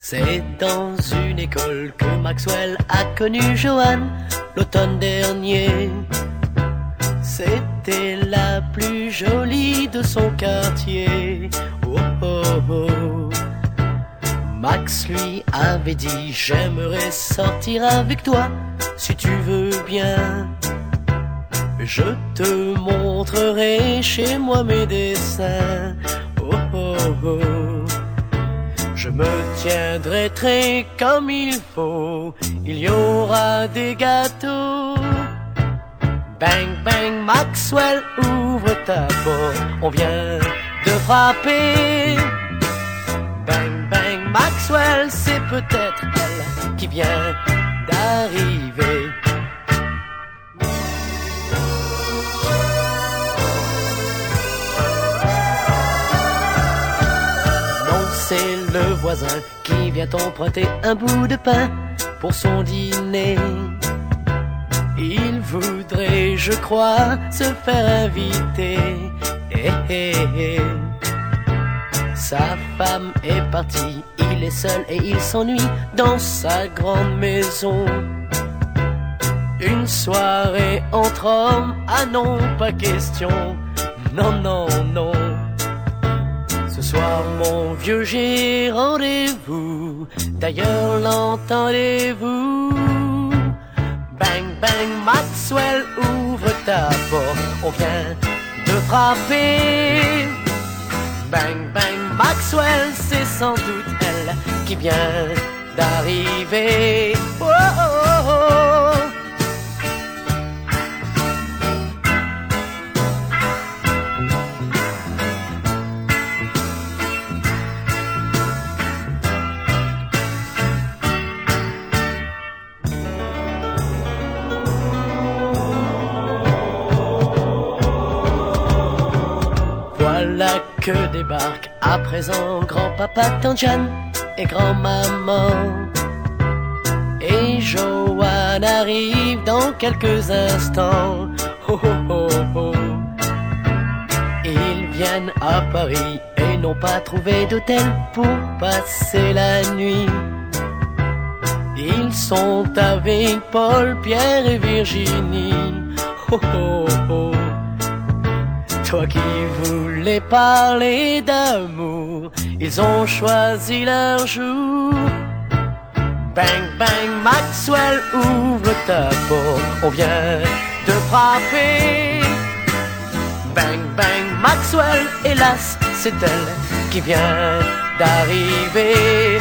C'est dans une école que Maxwell a connu Joanne l'automne dernier. C'était la plus jolie de son quartier. Oh oh oh. Max lui avait dit: j'aimerais sortir avec toi si tu veux bien. Je te montrerai chez moi mes dessins. Oh oh oh. Je me tiendrai très comme il faut. Il y aura des gâteaux. Bang bang Maxwell, ouvre ta porte, on vient de frapper. Bang bang Maxwell, c'est peut-être elle qui vient d'arriver. Non, c'est le voisin qui vient emprunter un bout de pain pour son dîner. Il voudrait, je crois, se faire inviter. Eh, eh, eh. Sa femme est partie, il est seul et il s'ennuie dans sa grande maison. Une soirée entre hommes, ah non, pas question. Non, non, non. Ce soir, mon vieux, j'ai rendez-vous. D'ailleurs, l'entendez-vous? Bang bang Maxwell, ouvre ta porte, on vient de frapper. Bang bang Maxwell, c'est sans doute elle qui vient d'arriver. Oh, oh, oh, oh. Voilà que débarquent à présent grand-papa, tante Jeanne et grand-maman. Et Joanne arrive dans quelques instants. Oh, oh, oh, oh. Ils viennent à Paris et n'ont pas trouvé d'hôtel pour passer la nuit. Ils sont avec Paul, Pierre et Virginie. Oh, oh, oh. Toi qui voulais parler d'amour, ils ont choisi leur jour. Bang bang Maxwell, ouvre ta porte, on vient de frapper. Bang bang Maxwell, hélas, c'est elle qui vient d'arriver.